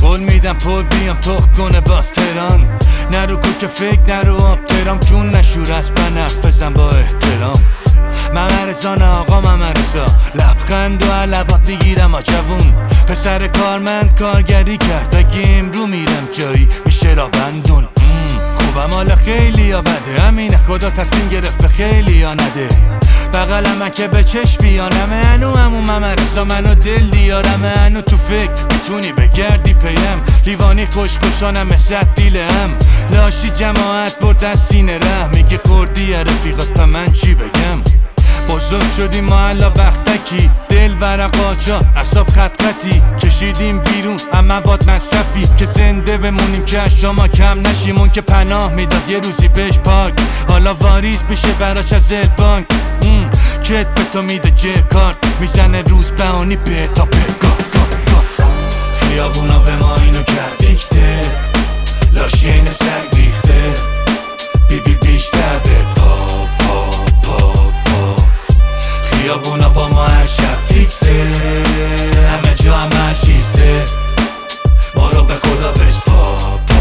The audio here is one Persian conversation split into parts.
قول میدم پول بیام تخت کنه باز تهران. نرو کوک فکر نرو آب ترام، جون نشور از بنف بزن با احترام. ممرزا نه آقا ممرزا، لبخند و علبات میگیرم آجوون. پسر کارمند کارگری کرد، اگه امرو میرم جایی میشه را بندون. خوبم حالا خیلی یا بده، همینه خدا تصمیم گرفت خیلی یا نده. بغل من که به چشم بیانمه، هنو همون ممرزا منو دل دیارمه. هنو تو فکر میتونی بگردی پیم، لیوانی خوشگوشانم مثل دیلم. لاشی جماعت برد از سینه ره، میگی خوردی رفیقات به من چی بگم. بزرگ شدیم ما حالا وقتکی، دل ورقاچا اصاب خط خطی. کشیدیم بیرون هم مواد مصرفی، که زنده بمونیم که از شما کم نشیم. اون که پناه میداد یه روزی بهش پاک، حالا واریز بشه براش از بانک. کت به تو میده جه کارت، میزنه روز بهانی به تا بگاه. خیابونا به ما اینو کرد دیکته، لاشین سگ ریخته. بیشتر به خیابونا با ما هر شب فیکسه، همه جا همه شیسته. ما رو به خدا بسپا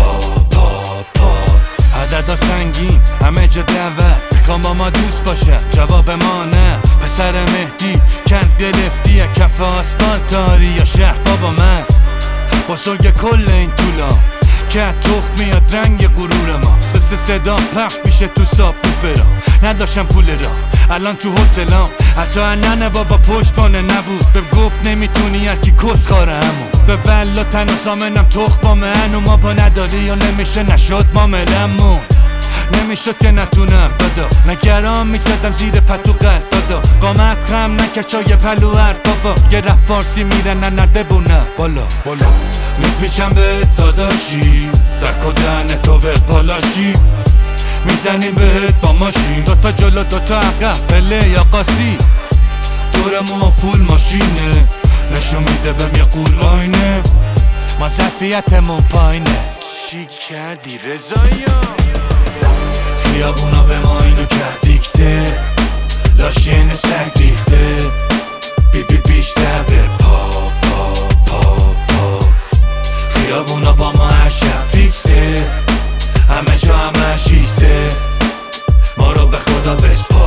عددا سنگین همه جا دعوت، بخوام با ما دوست باشه جواب ما نه. پسر مهدی کند گرفتی یا کف آسفالت داری یا شهر بابا من. بزرگ کل این طولا که تخت میاد رنگ غرور ما. صدا پخش میشه تو ساب بوفرا، نداشتم پول را الان تو هتلام. حتی ننه بابا پشتبانه نبود، بهم گفت نمیتونی هرکی کس خاره همون. به ولا تن و سامنم تخت با من، و ما پا نداری یا نمیشه نشد معاملمون. نمیشد که نتونم دادا، نگران میزدم زیر پتو قلب دادا. قامت خم نکچای پلوهر بابا، یه رپ فارسی میرن ننرده بونه بالا. میپیچم به داداشی، در کدن تو به پالاشی. میزنیم بهت با ماشین، دوتا جلو دوتا عقب پله یا قاسی. دورمون فول ماشینه، نشون میده بهم یه قول آینه. ما ظرفیتمون پایینه، چی کردی رضایا؟ خیابونا به ما اینو کرد دیکته، لاشین سگ ریخته. بیشتر به خیابونا با ما هر شب فیکسه، همه جا همه شیسته. ما رو به خدا بسپار.